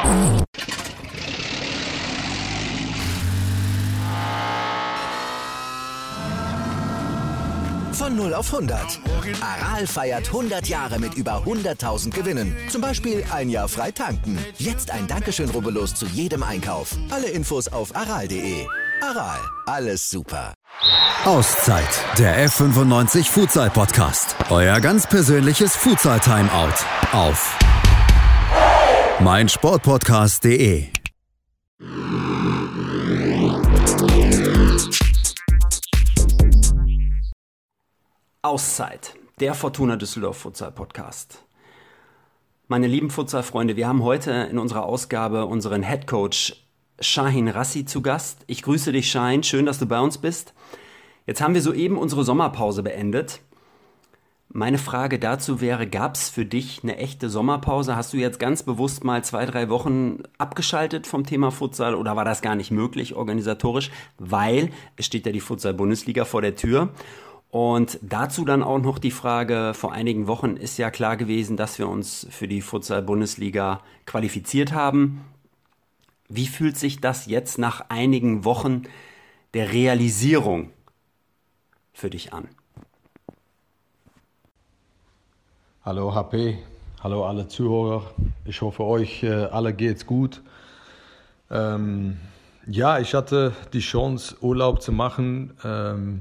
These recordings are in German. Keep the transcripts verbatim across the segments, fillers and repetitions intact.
Von null auf hundert. Aral feiert hundert Jahre mit über hunderttausend Gewinnen. Zum Beispiel ein Jahr frei tanken. Jetzt ein Dankeschön, rubbellos zu jedem Einkauf. Alle Infos auf aral punkt de. Aral, alles super. Auszeit, der F fünfundneunzig Futsal Podcast. Euer ganz persönliches Futsal Timeout auf meinsportpodcast punkt de. Auszeit, der Fortuna Düsseldorf Futsal Podcast. Meine lieben Futsal-Freunde, wir haben heute in unserer Ausgabe unseren Headcoach Shahin Rassi zu Gast. Ich grüße dich, Shahin, schön, dass du bei uns bist. Jetzt haben wir soeben unsere Sommerpause beendet. Meine Frage dazu wäre, gab es für dich eine echte Sommerpause? Hast du jetzt ganz bewusst mal zwei, drei Wochen abgeschaltet vom Thema Futsal oder war das gar nicht möglich organisatorisch? Weil es steht ja die Futsal-Bundesliga vor der Tür. Und dazu dann auch noch die Frage, vor einigen Wochen ist ja klar gewesen, dass wir uns für die Futsal-Bundesliga qualifiziert haben. Wie fühlt sich das jetzt nach einigen Wochen der Realisierung für dich an? Hallo H P, hallo alle Zuhörer. Ich hoffe, euch äh, alle geht's gut. Ähm, ja, ich hatte die Chance, Urlaub zu machen. Ähm,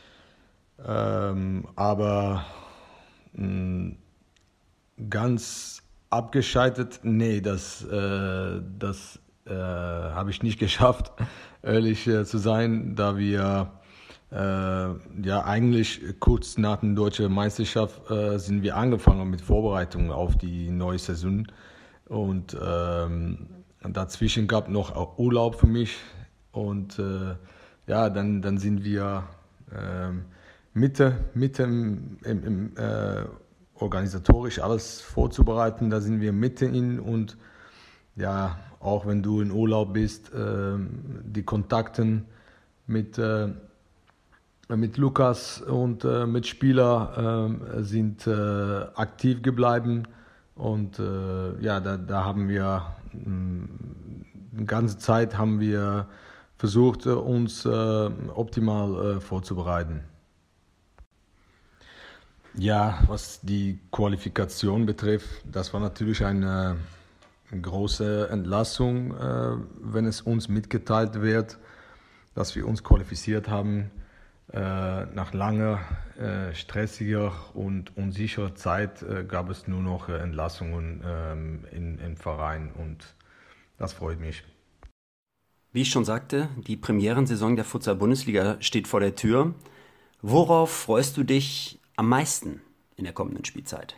Ähm, aber mh, ganz abgeschaltet, nee, das, äh, das äh, habe ich nicht geschafft, ehrlich äh, zu sein, da wir äh, ja eigentlich kurz nach der deutschen Meisterschaft äh, sind wir angefangen mit Vorbereitungen auf die neue Saison und ähm, dazwischen gab noch auch Urlaub für mich und äh, ja, dann, dann sind wir ähm, Mitte, Mitte im, im, im, äh, organisatorisch alles vorzubereiten, da sind wir mitten in und ja, auch wenn du in Urlaub bist, äh, die Kontakte mit, äh, mit Lukas und äh, mit Spielern äh, sind äh, aktiv geblieben und äh, ja, da, da haben wir mh, die ganze Zeit haben wir versucht, uns äh, optimal äh, vorzubereiten. Ja, was die Qualifikation betrifft, das war natürlich eine große Entlassung, äh, wenn es uns mitgeteilt wird, dass wir uns qualifiziert haben. Äh, nach langer, äh, stressiger und unsicherer Zeit äh, gab es nur noch äh, Entlassungen ähm, in, im Verein und das freut mich. Wie ich schon sagte, die Premierensaison der Futsal-Bundesliga steht vor der Tür. Worauf freust du dich am meisten in der kommenden Spielzeit?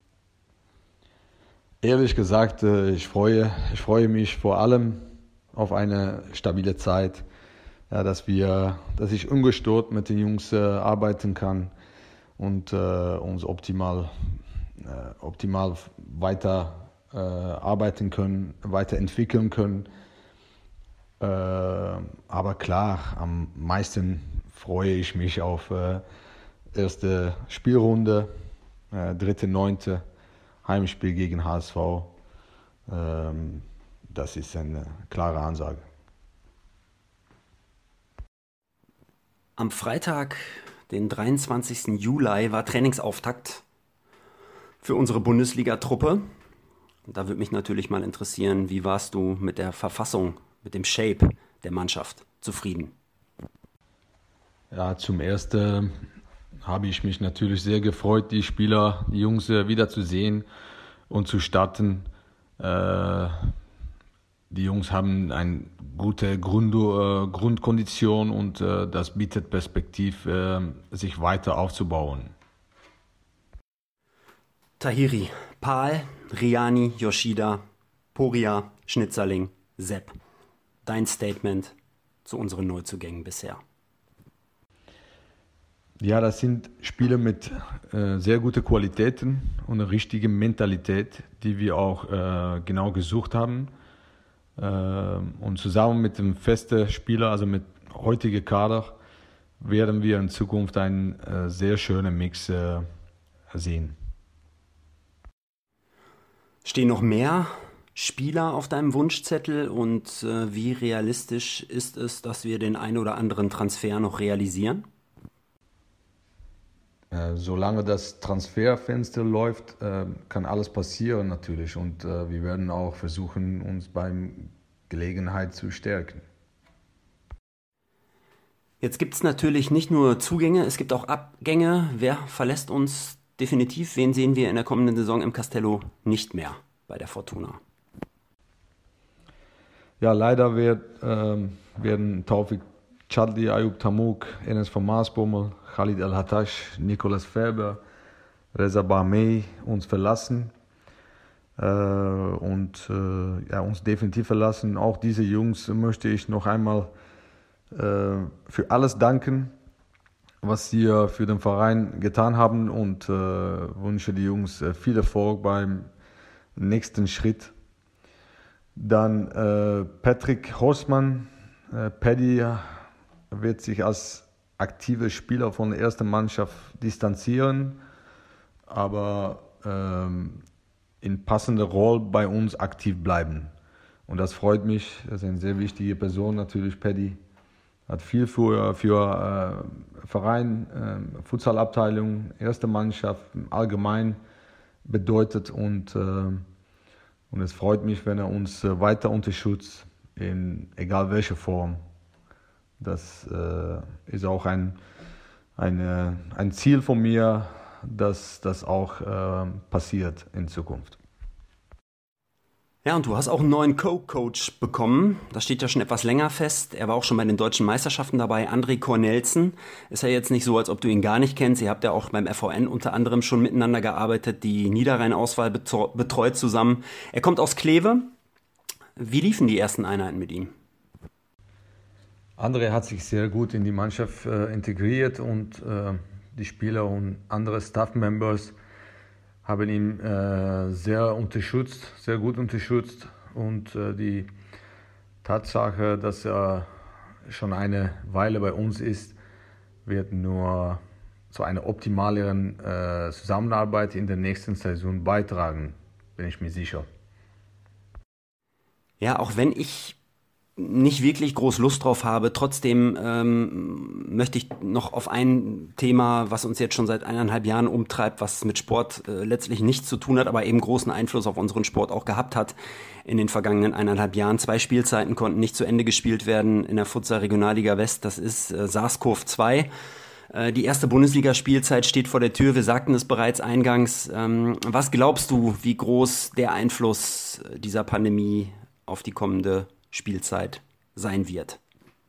Ehrlich gesagt, ich freue, ich freue mich vor allem auf eine stabile Zeit, ja, dass wir, dass ich ungestört mit den Jungs äh, arbeiten kann und äh, uns optimal, äh, optimal weiter äh, arbeiten können, weiterentwickeln können. Äh, aber klar, am meisten freue ich mich auf äh, erste Spielrunde, äh, dritte, neunte Heimspiel gegen H S V. Ähm, das ist eine klare Ansage. Am Freitag, den dreiundzwanzigsten Juli, war Trainingsauftakt für unsere Bundesliga-Truppe. Da würde mich natürlich mal interessieren, wie warst du mit der Verfassung, mit dem Shape der Mannschaft zufrieden? Ja, zum Ersten habe ich mich natürlich sehr gefreut, die Spieler, die Jungs wiederzusehen und zu starten. Äh, die Jungs haben eine gute Grund, äh, Grundkondition und äh, das bietet Perspektive, äh, sich weiter aufzubauen. Tahiri, Pahl, Riani, Yoshida, Poria, Schnitzerling, Sepp. Dein Statement zu unseren Neuzugängen bisher? Ja, das sind Spieler mit äh, sehr guten Qualitäten und einer richtigen Mentalität, die wir auch äh, genau gesucht haben. Äh, und zusammen mit dem festen Spieler, also mit heutigen Kader, werden wir in Zukunft einen äh, sehr schönen Mix äh, sehen. Stehen noch mehr Spieler auf deinem Wunschzettel und äh, wie realistisch ist es, dass wir den einen oder anderen Transfer noch realisieren? Äh, solange das Transferfenster läuft, äh, kann alles passieren natürlich und äh, wir werden auch versuchen, uns beim Gelegenheit zu stärken. Jetzt gibt es natürlich nicht nur Zugänge, es gibt auch Abgänge. Wer verlässt uns definitiv? Wen sehen wir in der kommenden Saison im Castello nicht mehr bei der Fortuna? Ja, leider wird, ähm, werden Taufik Chadli, Ayub Tamuk, Enes van Maasbommel, Khalid El-Hattash, Nicolas Ferber, Reza Barmey uns verlassen äh, und äh, ja, uns definitiv verlassen. Auch diese Jungs möchte ich noch einmal äh, für alles danken, was sie äh, für den Verein getan haben und äh, wünsche die Jungs äh, viel Erfolg beim nächsten Schritt. Dann äh, Patrick Horstmann, äh, Paddy wird sich als aktiver Spieler von der ersten Mannschaft distanzieren, aber ähm, in passender Rolle bei uns aktiv bleiben. Und das freut mich, das ist eine sehr wichtige Person natürlich, Paddy. Hat viel für, für äh, Verein, äh, Futsalabteilung, erste Mannschaft allgemein bedeutet und äh, Und es freut mich, wenn er uns äh, weiter unterstützt, in egal welcher Form. Das äh, ist auch ein, eine, ein Ziel von mir, dass das auch äh, passiert in Zukunft. Ja, und du hast auch einen neuen Co-Coach bekommen. Das steht ja schon etwas länger fest. Er war auch schon bei den deutschen Meisterschaften dabei. André Cornelsen. Ist ja jetzt nicht so, als ob du ihn gar nicht kennst. Ihr habt ja auch beim F V N unter anderem schon miteinander gearbeitet, die Niederrhein-Auswahl betreut zusammen. Er kommt aus Kleve. Wie liefen die ersten Einheiten mit ihm? André hat sich sehr gut in die Mannschaft äh, integriert und äh, die Spieler und andere Staff-Members haben ihn äh, sehr unterstützt, sehr gut unterstützt und äh, die Tatsache, dass er schon eine Weile bei uns ist, wird nur zu einer optimaleren äh, Zusammenarbeit in der nächsten Saison beitragen, bin ich mir sicher. Ja, auch wenn ich nicht wirklich groß Lust drauf habe. Trotzdem ähm, möchte ich noch auf ein Thema, was uns jetzt schon seit eineinhalb Jahren umtreibt, was mit Sport äh, letztlich nichts zu tun hat, aber eben großen Einfluss auf unseren Sport auch gehabt hat in den vergangenen eineinhalb Jahren. Zwei Spielzeiten konnten nicht zu Ende gespielt werden in der Futsal Regionalliga West. Das ist äh, SARS-CoV zwei. Äh, die erste Bundesliga-Spielzeit steht vor der Tür. Wir sagten es bereits eingangs. Ähm, was glaubst du, wie groß der Einfluss dieser Pandemie auf die kommende Spielzeit sein wird?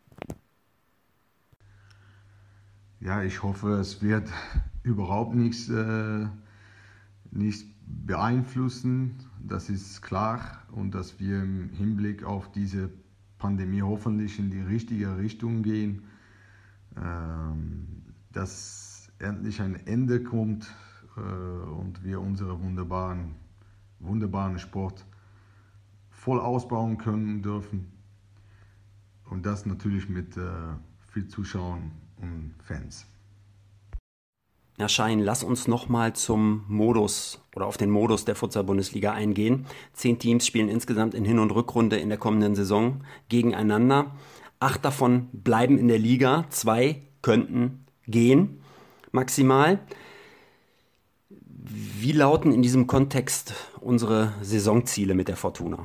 Ja, ich hoffe, es wird überhaupt nichts, äh, nichts beeinflussen, das ist klar, und dass wir im Hinblick auf diese Pandemie hoffentlich in die richtige Richtung gehen, ähm, dass endlich ein Ende kommt äh, und wir unseren wunderbaren, wunderbaren Sport voll ausbauen können dürfen. Und das natürlich mit äh, viel Zuschauern und Fans. Ja, Schein, lass uns nochmal zum Modus oder auf den Modus der Futsal-Bundesliga eingehen. Zehn Teams spielen insgesamt in Hin- und Rückrunde in der kommenden Saison gegeneinander. Acht davon bleiben in der Liga, zwei könnten gehen, maximal. Wie lauten in diesem Kontext unsere Saisonziele mit der Fortuna?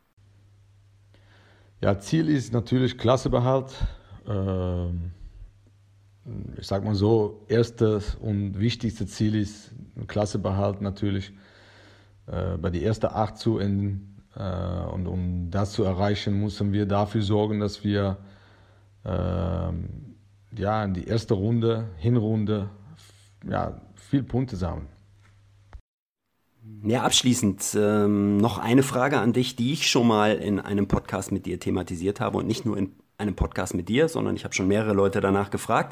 Ja, Ziel ist natürlich Klassenerhalt. Ähm, ich sag mal so, erstes und wichtigstes Ziel ist Klassenerhalt natürlich äh, bei die ersten acht zu enden. Äh, und um das zu erreichen, müssen wir dafür sorgen, dass wir äh, ja, in die erste Runde, Hinrunde, ja, viel Punkte sammeln. Ja, abschließend ähm, noch eine Frage an dich, die ich schon mal in einem Podcast mit dir thematisiert habe und nicht nur in einem Podcast mit dir, sondern ich habe schon mehrere Leute danach gefragt.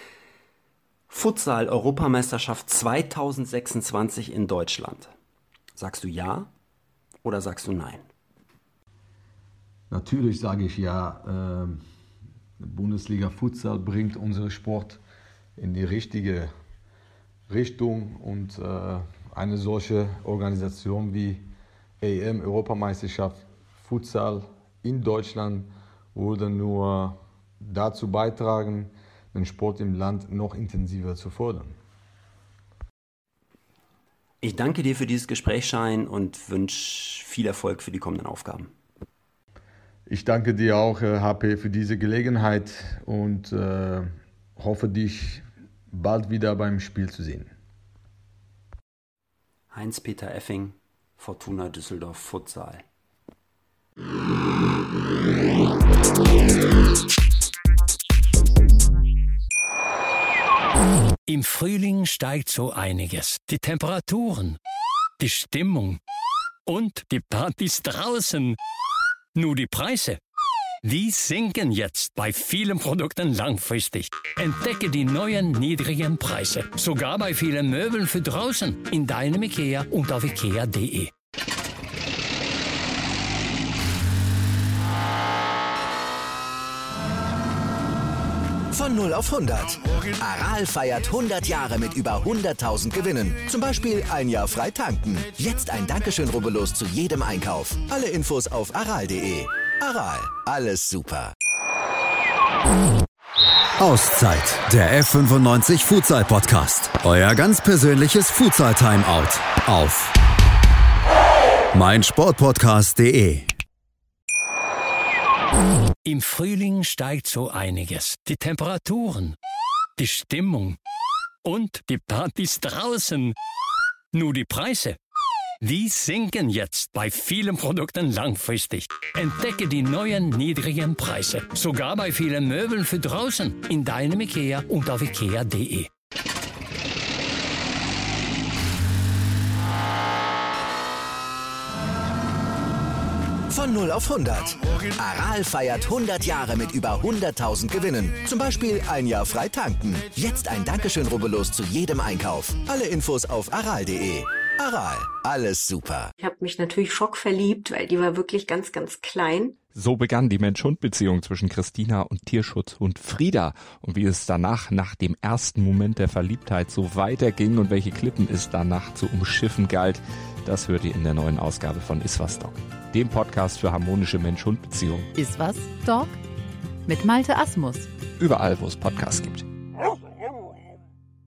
Futsal-Europameisterschaft zwanzig sechsundzwanzig in Deutschland. Sagst du ja oder sagst du nein? Natürlich sage ich ja. Äh, Bundesliga Futsal bringt unseren Sport in die richtige Richtung und äh, eine solche Organisation wie E M-Europameisterschaft Futsal in Deutschland würde nur dazu beitragen, den Sport im Land noch intensiver zu fördern. Ich danke dir für dieses Gespräch, Shaheen, und wünsche viel Erfolg für die kommenden Aufgaben. Ich danke dir auch, H P, für diese Gelegenheit und äh, hoffe, dich bald wieder beim Spiel zu sehen. Heinz-Peter Effing, Fortuna Düsseldorf Futsal. Im Frühling steigt so einiges. Die Temperaturen, die Stimmung und die Partys draußen. Nur die Preise, die sinken jetzt bei vielen Produkten langfristig. Entdecke die neuen niedrigen Preise, sogar bei vielen Möbeln für draußen, in deinem IKEA und auf ikea punkt de. Von null auf hundert. Aral feiert hundert Jahre mit über hunderttausend Gewinnen. Zum Beispiel ein Jahr frei tanken. Jetzt ein Dankeschön, rubbellos zu jedem Einkauf. Alle Infos auf aral punkt de. Aral, alles super. Auszeit, der F fünfundneunzig Futsal Podcast. Euer ganz persönliches Futsal Timeout auf meinsportpodcast punkt de. Im Frühling steigt so einiges. Die Temperaturen, die Stimmung und die Partys draußen. Nur die Preise, die sinken jetzt bei vielen Produkten langfristig. Entdecke die neuen niedrigen Preise, sogar bei vielen Möbeln für draußen, in deinem IKEA und auf ikea punkt de. Von null auf hundert. Aral feiert hundert Jahre mit über hunderttausend Gewinnen. Zum Beispiel ein Jahr frei tanken. Jetzt ein Dankeschön, rubbellos zu jedem Einkauf. Alle Infos auf aral punkt de. Aral, alles super. Ich habe mich natürlich schockverliebt, weil die war wirklich ganz, ganz klein. So begann die Mensch-Hund-Beziehung zwischen Christina und Tierschutzhund Frieda. Und wie es danach, nach dem ersten Moment der Verliebtheit, so weiterging und welche Klippen es danach zu umschiffen galt, das hört ihr in der neuen Ausgabe von Iswas Dog, dem Podcast für harmonische Mensch-Hund-Beziehungen. Iswas Dog? Mit Malte Asmus. Überall, wo es Podcasts gibt.